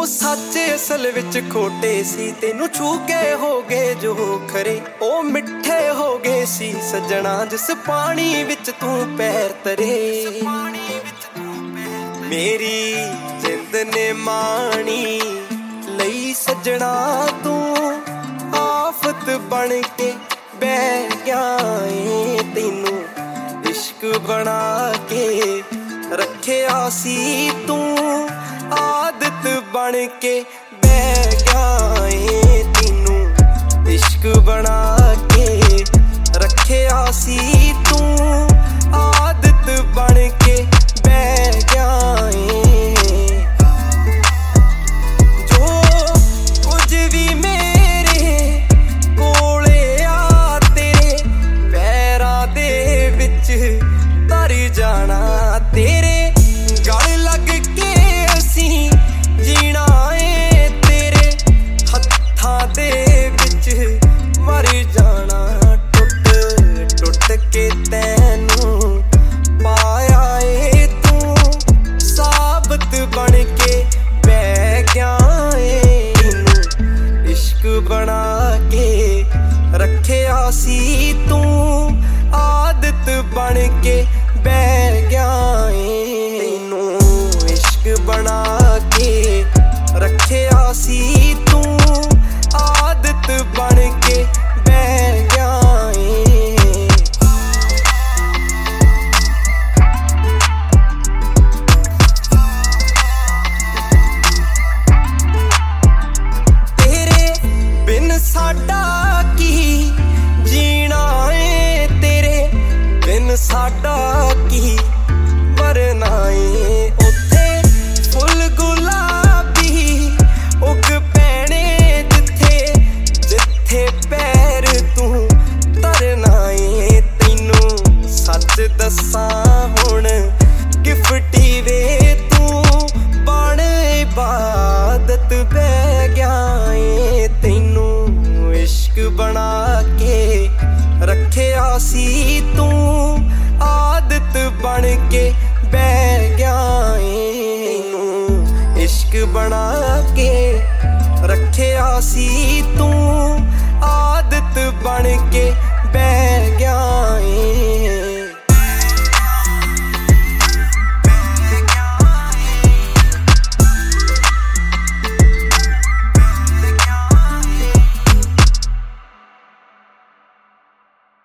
सच असल विच खोटे सी, तेनू छू के हो गए जो खरे ओ मिठे हो गए सी सजना, जिस पानी विच तू पैर तरे। मेरी जिंद ने माणी लई सजना, तू आफत बन के बह गया ए, तेनू इश्क बना के रखिया सी, तू आदत बन के बह गया ए, तेनू इश्क बना के रखिया सी, तू आदत बन के बह गया ए। जो कुछ भी मेरे कोले आ तेरे पैरां दे विच तर जाना, तेरे गल लग के असीं जीना ए, तेरे हत्थां दे विच मर जाना। टुट टुट के तैनू पाया ए, तू साबत बन के बह गया ए, तेनू इश्क बना के रखिया सी, तू आदत बन के बह गया ए, तेनू इश्क बना के रखिया सी, तू आदत बन के बह गया ए। तेरे बिन साडा की जीना ए, तेरे बिन साडा की मरना ए। उत्थे फुल गुलाबी उग पैने जिथे जिथे पैर तू तरना ए, तेनू सच दसां हुण गिफ्टी वे तू बण इबादत बह गया ए, तेनू इश्क बना के रखिया सी, तू आदत बन के बह गया ए, तेनू इश्क बना के रखिया सी, तू आदत बन के